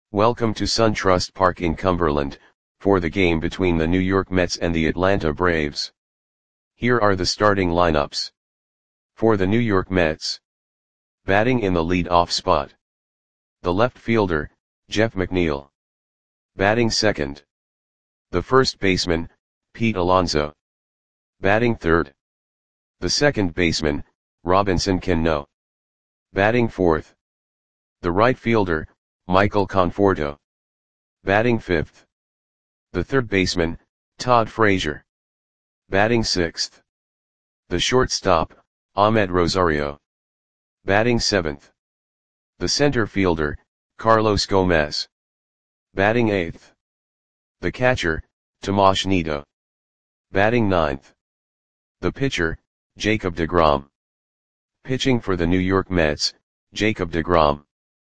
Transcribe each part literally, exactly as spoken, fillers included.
Welcome to SunTrust Park in Cumberland, for the game between the New York Mets and the Atlanta Braves. Here are the starting lineups. For the New York Mets. Batting in the lead-off spot. The left fielder, Jeff McNeil. Batting second. The first baseman, Pete Alonso. Batting third. The second baseman, Robinson Cano. Batting fourth. The right fielder, Michael Conforto. Batting fifth. The third baseman, Todd Frazier. Batting sixth. The shortstop, Ahmed Rosario. Batting seventh. The center fielder, Carlos Gomez. Batting eighth. The catcher, Tomas Nido. Batting ninth. The pitcher, Jacob deGrom. Pitching for the New York Mets, Jacob deGrom.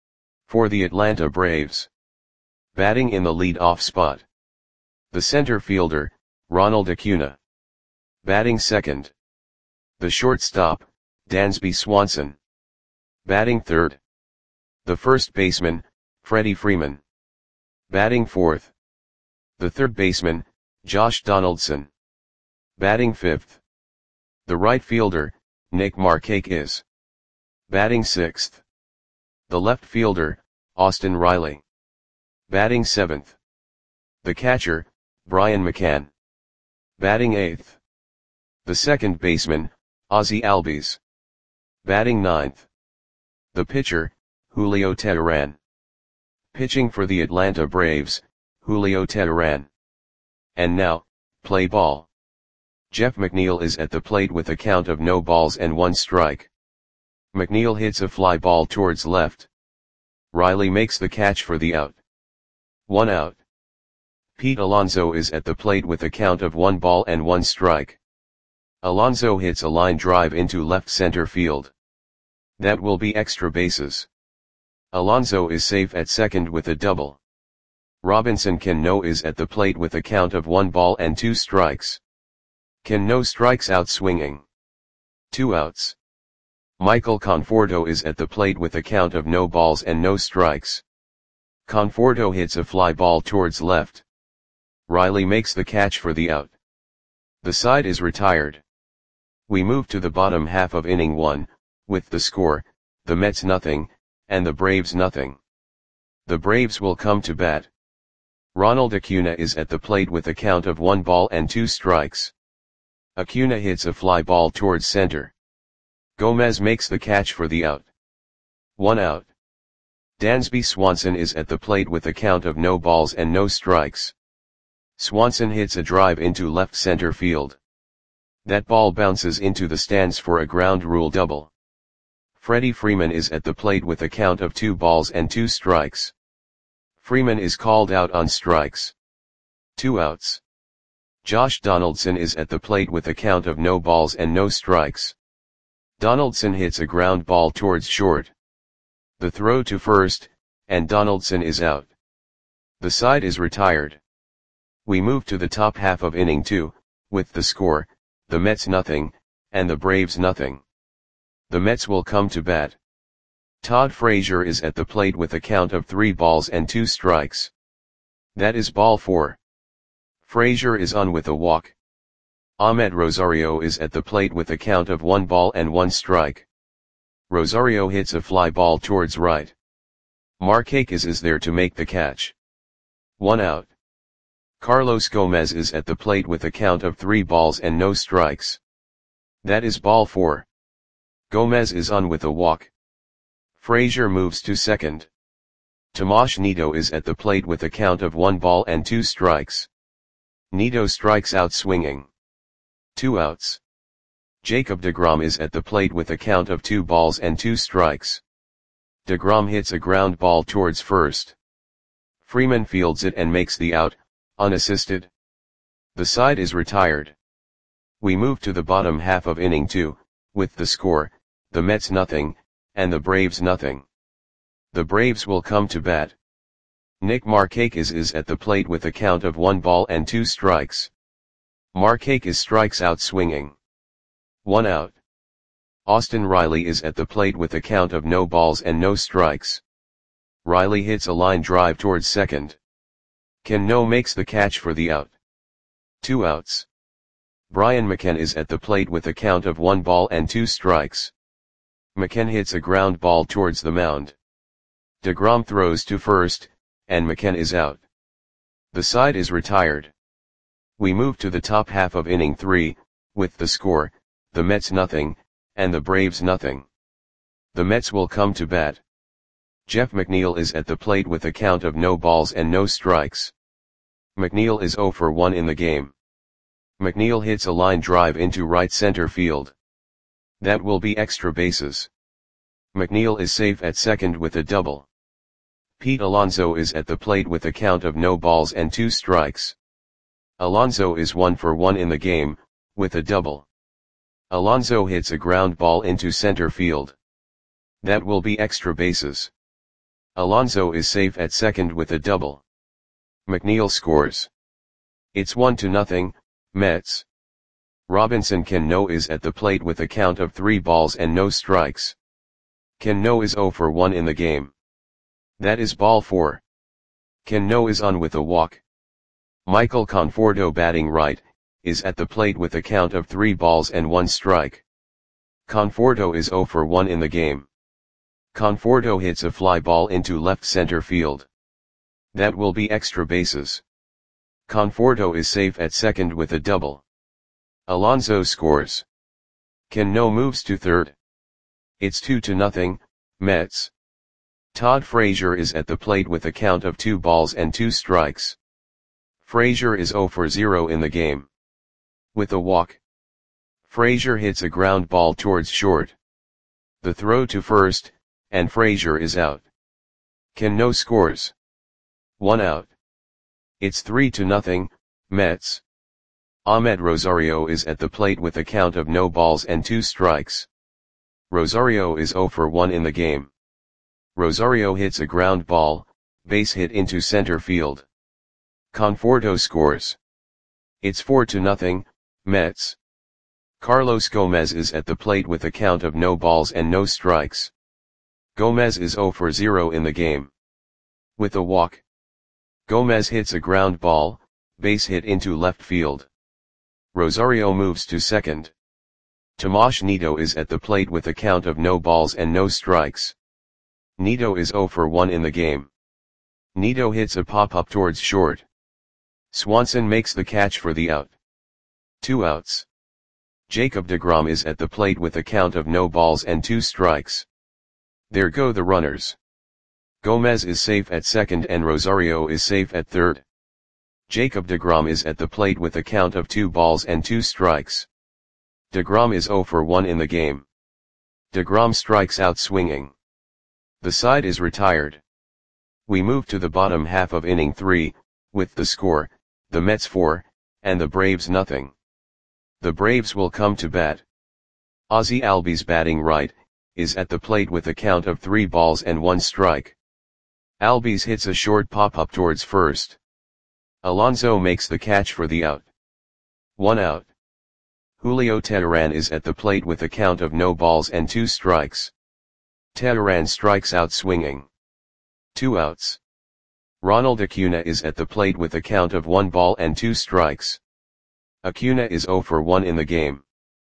For the Atlanta Braves. Batting in the lead-off spot. The center fielder, Ronald Acuna. Batting second. The shortstop, Dansby Swanson. Batting third. The first baseman, Freddie Freeman. Batting fourth. The third baseman, Josh Donaldson. Batting fifth. The right fielder, Nick Markakis. Batting sixth. The left fielder, Austin Riley. Batting seventh. The catcher, Brian McCann. Batting eighth. The second baseman, Ozzie Albies. Batting ninth. The pitcher, Julio Teheran. Pitching for the Atlanta Braves, Julio Teheran. And now, play ball. Jeff McNeil is at the plate with a count of no balls and one strike. McNeil hits a fly ball towards left. Riley makes the catch for the out. One out. Pete Alonso is at the plate with a count of one ball and one strike. Alonso hits a line drive into left center field. That will be extra bases. Alonso is safe at second with a double. Robinson Cano is at the plate with a count of one ball and two strikes. Cano strikes out swinging. Two outs. Michael Conforto is at the plate with a count of no balls and no strikes. Conforto hits a fly ball towards left. Riley makes the catch for the out. The side is retired. We move to the bottom half of inning one, with the score, the Mets nothing, and the Braves nothing. The Braves will come to bat. Ronald Acuna is at the plate with a count of one ball and two strikes. Acuna hits a fly ball towards center. Gomez makes the catch for the out. One out. Dansby Swanson is at the plate with a count of no balls and no strikes. Swanson hits a drive into left center field. That ball bounces into the stands for a ground rule double. Freddie Freeman is at the plate with a count of two balls and two strikes. Freeman is called out on strikes. Two outs. Josh Donaldson is at the plate with a count of no balls and no strikes. Donaldson hits a ground ball towards short. The throw to first, and Donaldson is out. The side is retired. We move to the top half of inning two, with the score, the Mets nothing, and the Braves nothing. The Mets will come to bat. Todd Frazier is at the plate with a count of three balls and two strikes. That is ball four. Frazier is on with a walk. Ahmed Rosario is at the plate with a count of one ball and one strike. Rosario hits a fly ball towards right. Markakis is there to make the catch. One out. Carlos Gomez is at the plate with a count of three balls and no strikes. That is ball four. Gomez is on with a walk. Frazier moves to second. Tomas Nido is at the plate with a count of one ball and two strikes. Nido strikes out swinging. Two outs. Jacob deGrom is at the plate with a count of two balls and two strikes. deGrom hits a ground ball towards first. Freeman fields it and makes the out, unassisted. The side is retired. We move to the bottom half of inning two, with the score, the Mets nothing, and the Braves nothing. The Braves will come to bat. Nick Markakis is at the plate with a count of one ball and two strikes. Markakis strikes out swinging. One out. Austin Riley is at the plate with a count of no balls and no strikes. Riley hits a line drive towards second. Cano makes the catch for the out. Two outs. Brian McCann is at the plate with a count of one ball and two strikes. McCann hits a ground ball towards the mound. DeGrom throws to first, and McCann is out. The side is retired. We move to the top half of inning three, with the score, the Mets nothing, and the Braves nothing. The Mets will come to bat. Jeff McNeil is at the plate with a count of no balls and no strikes. McNeil is oh for one in the game. McNeil hits a line drive into right center field. That will be extra bases. McNeil is safe at second with a double. Pete Alonso is at the plate with a count of no balls and two strikes. Alonso is one for one in the game, with a double. Alonso hits a ground ball into center field. That will be extra bases. Alonso is safe at second with a double. McNeil scores. It's one to nothing, Mets. Robinson Cano is at the plate with a count of three balls and no strikes. Cano is oh for one in the game. That is ball four. Cano is on with a walk. Michael Conforto, batting right, is at the plate with a count of three balls and one strike. Conforto is oh for one in the game. Conforto hits a fly ball into left center field. That will be extra bases. Conforto is safe at second with a double. Alonso scores. Cano moves to third. It's two to nothing, Mets. Todd Frazier is at the plate with a count of two balls and two strikes. Frazier is oh for zero in the game. With a walk. Frazier hits a ground ball towards short. The throw to first, and Frazier is out. Cano scores. One out. It's three to nothing, Mets. Ahmed Rosario is at the plate with a count of no balls and two strikes. Rosario is oh for one in the game. Rosario hits a ground ball, base hit into center field. Conforto scores. It's four to nothing, Mets. Carlos Gomez is at the plate with a count of no balls and no strikes. Gomez is oh for zero in the game. With a walk. Gomez hits a ground ball, base hit into left field. Rosario moves to second. Tomas Nido is at the plate with a count of no balls and no strikes. Nido is oh for one in the game. Nido hits a pop-up towards short. Swanson makes the catch for the out. Two outs. Jacob deGrom is at the plate with a count of no balls and two strikes. There go the runners. Gomez is safe at second and Rosario is safe at third. Jacob deGrom is at the plate with a count of two balls and two strikes. deGrom is oh for one in the game. deGrom strikes out swinging. The side is retired. We move to the bottom half of inning three, with the score, the Mets four, and the Braves nothing. The Braves will come to bat. Ozzie Albies, batting right, is at the plate with a count of three balls and one strike. Albies hits a short pop-up towards first. Alonso makes the catch for the out. One out. Julio Teheran is at the plate with a count of no balls and two strikes. Teheran strikes out swinging. Two outs. Ronald Acuna is at the plate with a count of one ball and two strikes. Acuna is oh for one in the game.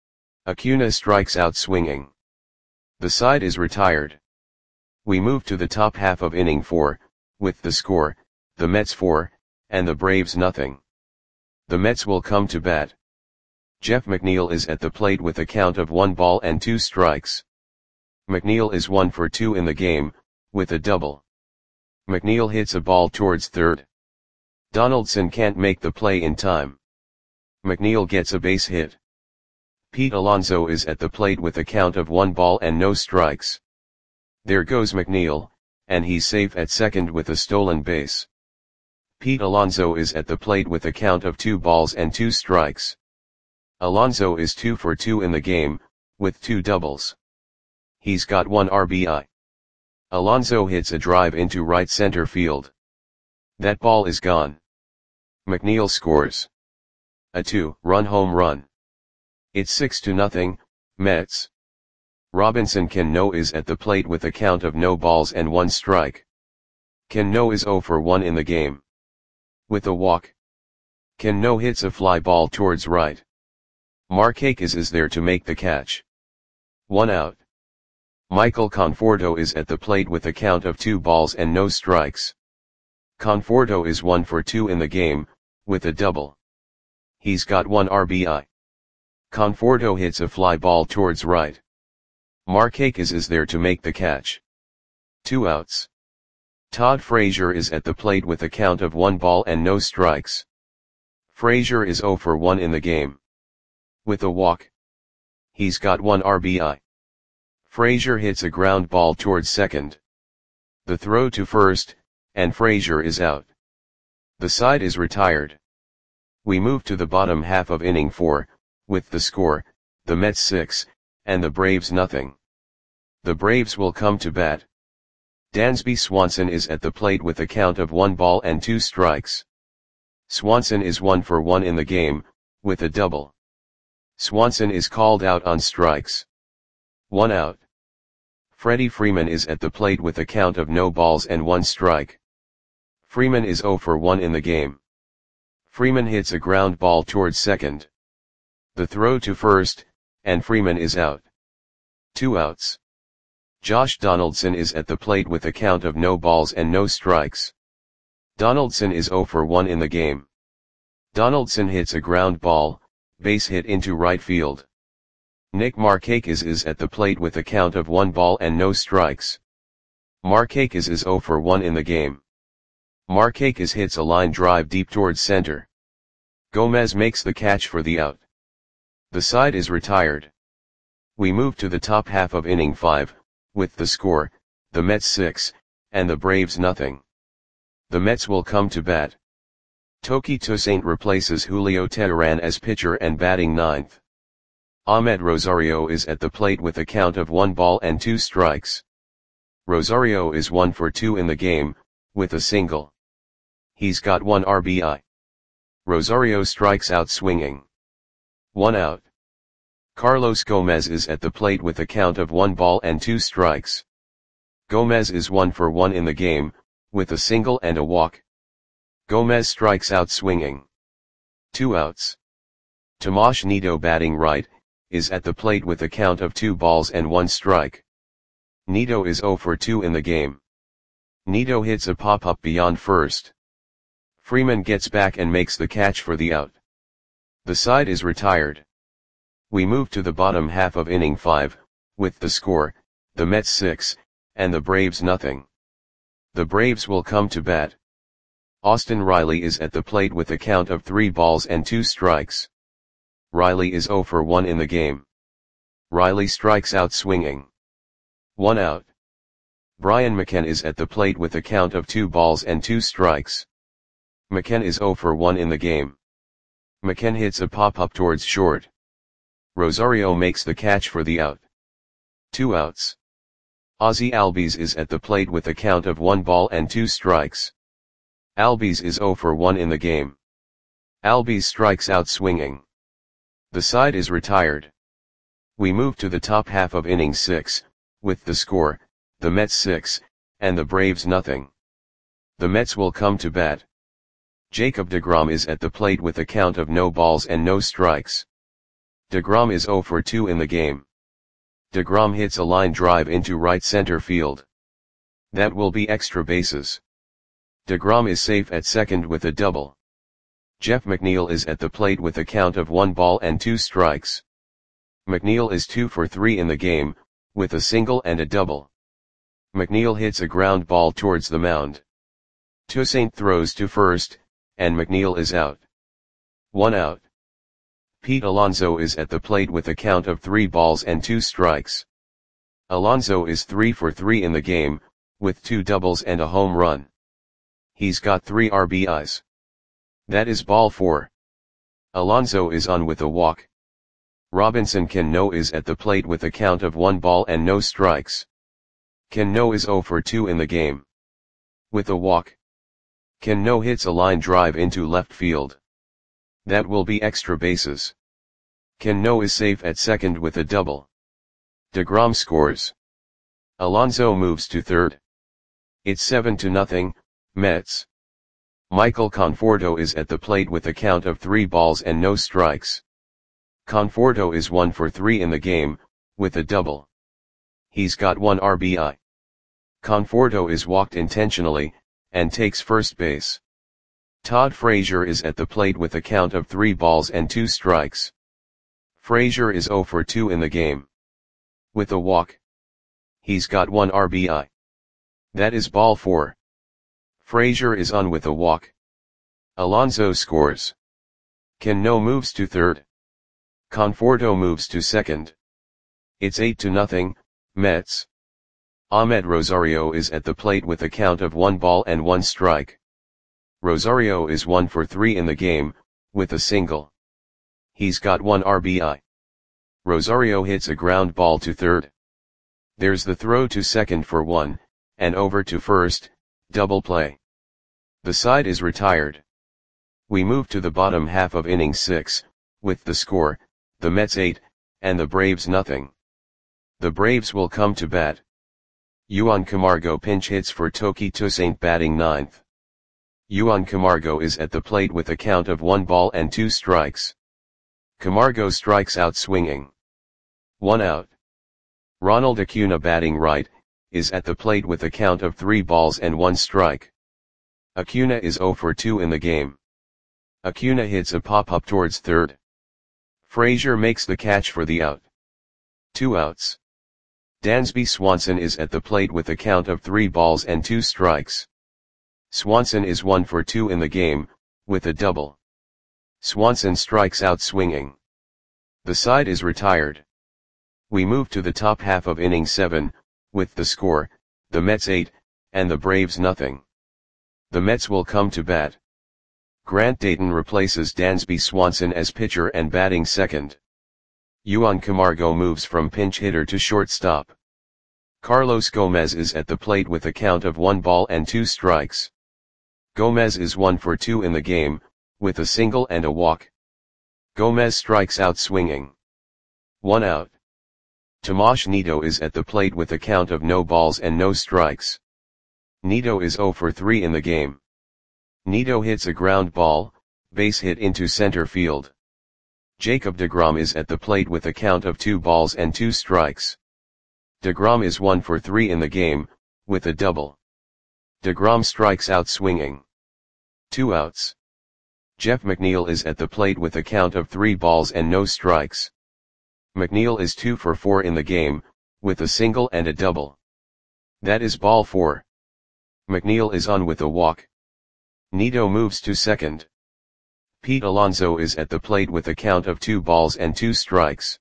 Acuna strikes out swinging. The side is retired. We move to the top half of inning four, with the score, the Mets four, and the Braves nothing. The Mets will come to bat. Jeff McNeil is at the plate with a count of one ball and two strikes. McNeil is one for two in the game, with a double. McNeil hits a ball towards third. Donaldson can't make the play in time. McNeil gets a base hit. Pete Alonso is at the plate with a count of one ball and no strikes. There goes McNeil, and he's safe at second with a stolen base. Pete Alonso is at the plate with a count of two balls and two strikes. Alonso is two for two in the game, with two doubles. He's got one R B I. Alonso hits a drive into right center field. That ball is gone. McNeil scores a two-run home run. It's six to nothing, Mets. Robinson Cano is at the plate with a count of no balls and one strike. Ken No is zero for one in the game. With a walk. Ken No hits a fly ball towards right. Markakis is there to make the catch. One out. Michael Conforto is at the plate with a count of two balls and no strikes. Conforto is one for two in the game, with a double. He's got one R B I. Conforto hits a fly ball towards right. Markakis is there to make the catch. Two outs. Todd Frazier is at the plate with a count of one ball and no strikes. Frazier is zero for one in the game. With a walk. He's got one R B I. Frazier hits a ground ball towards second. The throw to first, and Frazier is out. The side is retired. We move to the bottom half of inning four, with the score, the Mets six, and the Braves nothing. The Braves will come to bat. Dansby Swanson is at the plate with a count of one ball and two strikes. Swanson is one for one in the game, with a double. Swanson is called out on strikes. One out. Freddie Freeman is at the plate with a count of no balls and one strike. Freeman is zero for one in the game. Freeman hits a ground ball towards second. The throw to first, and Freeman is out. Two outs. Josh Donaldson is at the plate with a count of no balls and no strikes. Donaldson is zero for one in the game. Donaldson hits a ground ball, base hit into right field. Nick Markakis is at the plate with a count of one ball and no strikes. Markakis is zero for one in the game. Markakis hits a line drive deep towards center. Gomez makes the catch for the out. The side is retired. We move to the top half of inning five, with the score, the Mets six, and the Braves nothing. The Mets will come to bat. Toki Toussaint replaces Julio Teheran as pitcher and batting ninth. Ahmed Rosario is at the plate with a count of one ball and two strikes. Rosario is one for two in the game, with a single. He's got one R B I. Rosario strikes out swinging. One out. Carlos Gomez is at the plate with a count of one ball and two strikes. Gomez is one for one in the game, with a single and a walk. Gomez strikes out swinging. Two outs. Tomas Nido batting right, is at the plate with a count of two balls and one strike. Nido is zero for two in the game. Nido hits a pop-up beyond first. Freeman gets back and makes the catch for the out. The side is retired. We move to the bottom half of inning five, with the score, the Mets six, and the Braves nothing. The Braves will come to bat. Austin Riley is at the plate with a count of three balls and two strikes. Riley is zero for one in the game. Riley strikes out swinging. One out. Brian McCann is at the plate with a count of two balls and two strikes. McCann is zero for one in the game. McCann hits a pop-up towards short. Rosario makes the catch for the out. Two outs. Ozzie Albies is at the plate with a count of one ball and two strikes. Albies is zero for one in the game. Albies strikes out swinging. The side is retired. We move to the top half of inning six, with the score, the Mets six, and the Braves nothing. The Mets will come to bat. Jacob deGrom is at the plate with a count of no balls and no strikes. deGrom is zero for two in the game. deGrom hits a line drive into right center field. That will be extra bases. deGrom is safe at second with a double. Jeff McNeil is at the plate with a count of one ball and two strikes. McNeil is two for three in the game, with a single and a double. McNeil hits a ground ball towards the mound. Toussaint throws to first, and McNeil is out. One out. Pete Alonso is at the plate with a count of three balls and two strikes. Alonso is three for three in the game, with two doubles and a home run. He's got three R B Is. That is ball four. Alonso is on with a walk. Robinson Cano is at the plate with a count of one ball and no strikes. Cano is zero for two in the game. With a walk. Cano hits a line drive into left field. That will be extra bases. Cano is safe at second with a double. deGrom scores. Alonso moves to third. It's seven to nothing, Mets. Michael Conforto is at the plate with a count of three balls and no strikes. Conforto is one for three in the game, with a double. He's got one R B I. Conforto is walked intentionally, and takes first base. Todd Frazier is at the plate with a count of three balls and two strikes. Frazier is zero for two in the game. With a walk. He's got one R B I. That is ball four. Frazier is on with a walk. Alonso scores. Cano moves to third. Conforto moves to second. It's eight to nothing, Mets. Ahmed Rosario is at the plate with a count of one ball and one strike. Rosario is one for three in the game, with a single. He's got one R B I. Rosario hits a ground ball to third. There's the throw to second for one, and over to first, double play. The side is retired. We move to the bottom half of inning six, with the score, the Mets eight, and the Braves nothing. The Braves will come to bat. Juan Camargo pinch hits for Toki Toussaint batting ninth. Juan Camargo is at the plate with a count of one ball and two strikes. Camargo strikes out swinging. One out. Ronald Acuna batting right, is at the plate with a count of three balls and one strike. Acuna is zero for two in the game. Acuna hits a pop-up towards third. Frazier makes the catch for the out. Two outs. Dansby Swanson is at the plate with a count of three balls and two strikes. Swanson is one for two in the game, with a double. Swanson strikes out swinging. The side is retired. We move to the top half of inning seven, with the score, the Mets eight, and the Braves nothing. The Mets will come to bat. Grant Dayton replaces Dansby Swanson as pitcher and batting second. Juan Camargo moves from pinch hitter to shortstop. Carlos Gomez is at the plate with a count of one ball and two strikes. Gomez is one for two in the game, with a single and a walk. Gomez strikes out swinging. One out. Tomas Nido is at the plate with a count of no balls and no strikes. Nido is zero for three in the game. Nido hits a ground ball, base hit into center field. Jacob deGrom is at the plate with a count of two balls and two strikes. deGrom is one for three in the game, with a double. deGrom strikes out swinging. Two outs. Jeff McNeil is at the plate with a count of three balls and no strikes. McNeil is two for four in the game, with a single and a double. That is ball four. McNeil is on with a walk. Nido moves to second. Pete Alonso is at the plate with a count of two balls and two strikes.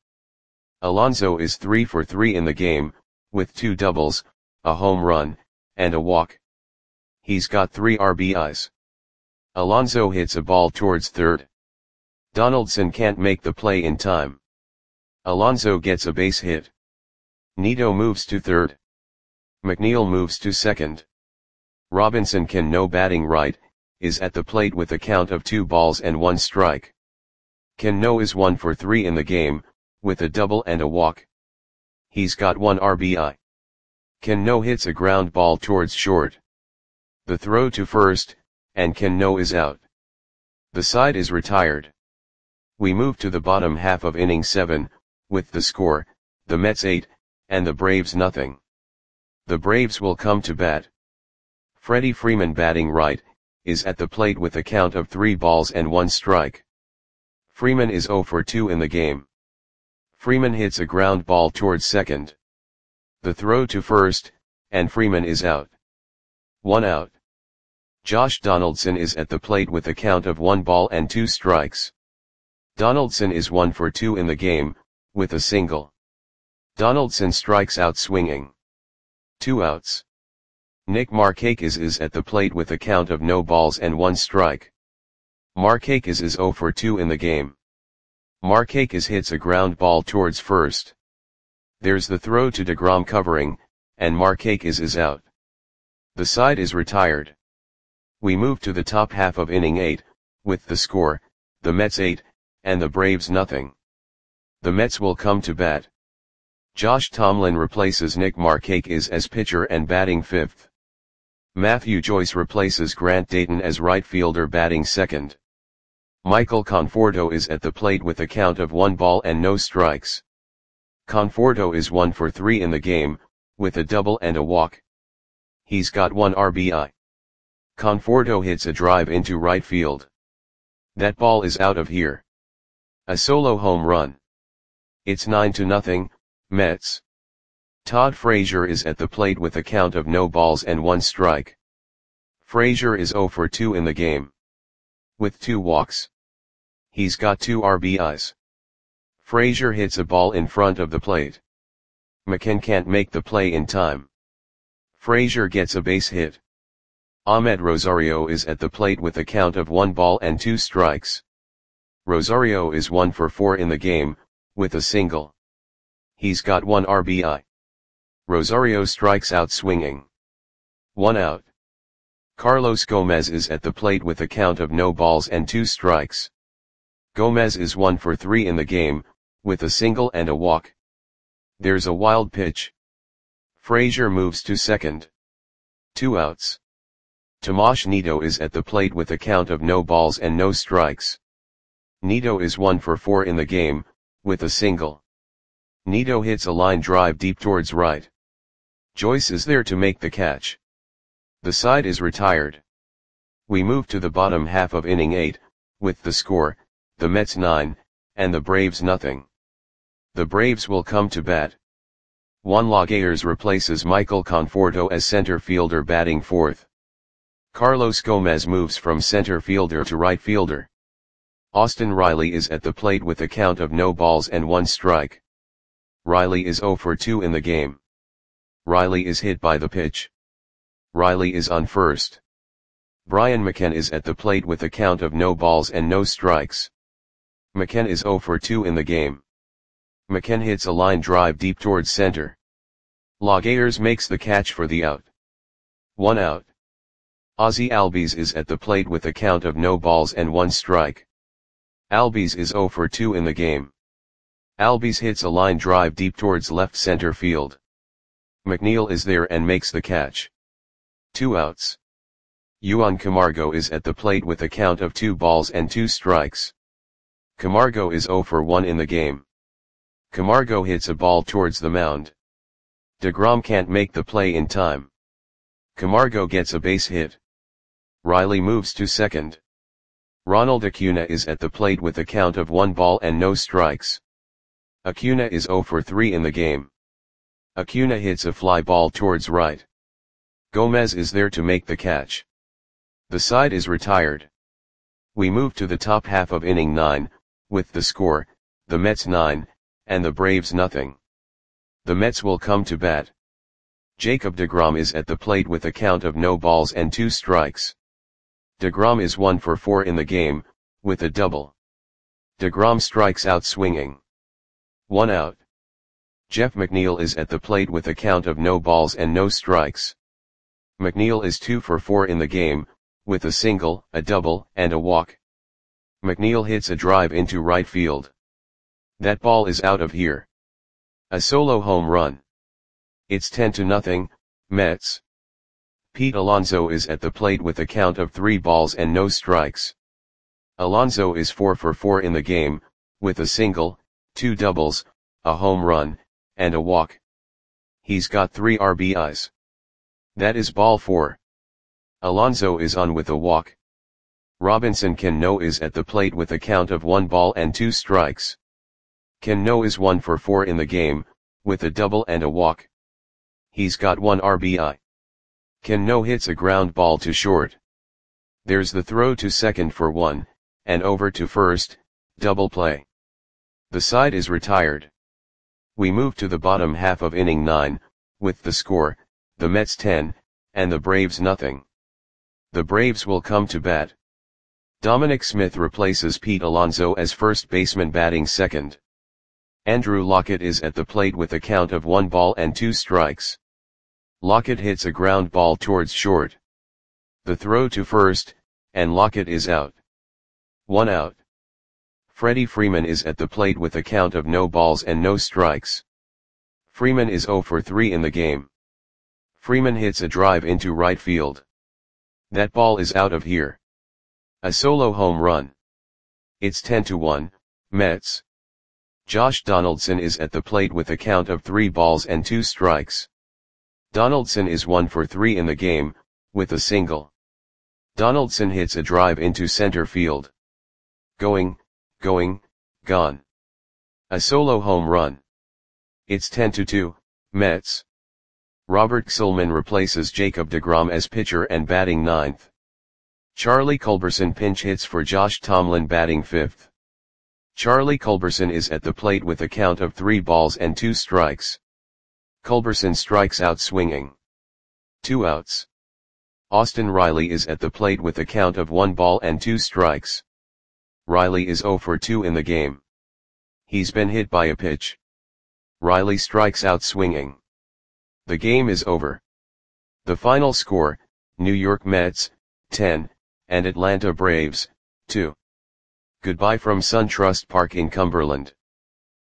Alonso is three for three in the game, with two doubles, a home run, and a walk. He's got three R B Is. Alonso hits a ball towards third. Donaldson can't make the play in time. Alonso gets a base hit. Nido moves to third. McNeil moves to second. Robinson Cano batting right, is at the plate with a count of two balls and one strike. Cano is one for three in the game, with a double and a walk. He's got one R B I. Cano hits a ground ball towards short. The throw to first, and Cano is out. The side is retired. We move to the bottom half of inning seven, with the score, the Mets eight, and the Braves nothing. The Braves will come to bat. Freddie Freeman batting right, is at the plate with a count of three balls and one strike. Freeman is zero for two in the game. Freeman hits a ground ball towards second. The throw to first, and Freeman is out. One out. Josh Donaldson is at the plate with a count of one ball and two strikes. Donaldson is one for two in the game, with a single. Donaldson strikes out swinging. Two outs. Nick Markakis is at the plate with a count of no balls and one strike. Markakis is zero for two in the game. Markakis hits a ground ball towards first. There's the throw to deGrom covering, and Markakis is out. The side is retired. We move to the top half of inning eight, with the score, the Mets eight, and the Braves nothing. The Mets will come to bat. Josh Tomlin replaces Nick Markakis as pitcher and batting fifth. Matthew Joyce replaces Grant Dayton as right fielder batting second. Michael Conforto is at the plate with a count of one ball and no strikes. Conforto is one for three in the game, with a double and a walk. He's got one R B I. Conforto hits a drive into right field. That ball is out of here. A solo home run. It's nine to nothing, Mets. Todd Frazier is at the plate with a count of no balls and one strike. Frazier is zero for two in the game, with two walks. He's got two R B Is. Frazier hits a ball in front of the plate. McCann can't make the play in time. Frazier gets a base hit. Ahmed Rosario is at the plate with a count of one ball and two strikes. Rosario is one for four in the game, with a single. He's got one R B I. Rosario strikes out swinging. One out. Carlos Gomez is at the plate with a count of no balls and two strikes. Gomez is one for three in the game, with a single and a walk. There's a wild pitch. Frazier moves to second. Two outs. Tomas Nido is at the plate with a count of no balls and no strikes. Nido is one for four in the game, with a single. Nido hits a line drive deep towards right. Joyce is there to make the catch. The side is retired. We move to the bottom half of inning eight, with the score, the Mets nine, and the Braves nothing. The Braves will come to bat. Juan Lagares replaces Michael Conforto as center fielder batting fourth. Carlos Gomez moves from center fielder to right fielder. Austin Riley is at the plate with a count of no balls and one strike. Riley is zero for two in the game. Riley is hit by the pitch. Riley is on first. Brian McCann is at the plate with a count of no balls and no strikes. McCann is zero for two in the game. McCann hits a line drive deep towards center. Lagares makes the catch for the out. One out. Ozzie Albies is at the plate with a count of no balls and one strike. Albies is zero for two in the game. Albies hits a line drive deep towards left center field. McNeil is there and makes the catch. Two outs. Juan Camargo is at the plate with a count of two balls and two strikes. Camargo is zero for one in the game. Camargo hits a ball towards the mound. DeGrom can't make the play in time. Camargo gets a base hit. Riley moves to second. Ronald Acuna is at the plate with a count of one ball and no strikes. Acuna is zero for three in the game. Acuna hits a fly ball towards right. Gomez is there to make the catch. The side is retired. We move to the top half of inning nine, with the score, the Mets nine, and the Braves nothing. The Mets will come to bat. Jacob deGrom is at the plate with a count of no balls and two strikes. DeGrom is one for four in the game, with a double. DeGrom strikes out swinging. One out. Jeff McNeil is at the plate with a count of no balls and no strikes. McNeil is two for four in the game, with a single, a double, and a walk. McNeil hits a drive into right field. That ball is out of here. A solo home run. It's ten to nothing, Mets. Pete Alonso is at the plate with a count of three balls and no strikes. Alonso is four for four in the game, with a single, two doubles, a home run, and a walk. He's got three R B Is. That is ball four. Alonso is on with a walk. Robinson Cano is at the plate with a count of one ball and two strikes. Cano is one for four in the game, with a double and a walk. He's got one R B I. Cano hits a ground ball to short. There's the throw to second for one, and over to first, double play. The side is retired. We move to the bottom half of inning nine, with the score, the Mets ten, and the Braves nothing. The Braves will come to bat. Dominic Smith replaces Pete Alonso as first baseman batting second. Andrew Lockett is at the plate with a count of one ball and two strikes. Lockett hits a ground ball towards short. The throw to first, and Lockett is out. One out. Freddie Freeman is at the plate with a count of no balls and no strikes. Freeman is zero for three in the game. Freeman hits a drive into right field. That ball is out of here. A solo home run. It's ten to one, Mets. Josh Donaldson is at the plate with a count of three balls and two strikes. Donaldson is one for three in the game, with a single. Donaldson hits a drive into center field. Going, going, gone. A solo home run. It's ten to two, Mets. Robert Gsellman replaces Jacob deGrom as pitcher and batting ninth. Charlie Culberson pinch hits for Josh Tomlin batting fifth. Charlie Culberson is at the plate with a count of three balls and two strikes. Culberson strikes out swinging. Two outs. Austin Riley is at the plate with a count of one ball and two strikes. Riley is zero for two in the game. He's been hit by a pitch. Riley strikes out swinging. The game is over. The final score, New York Mets, ten, and Atlanta Braves, two. Goodbye from SunTrust Park in Cumberland.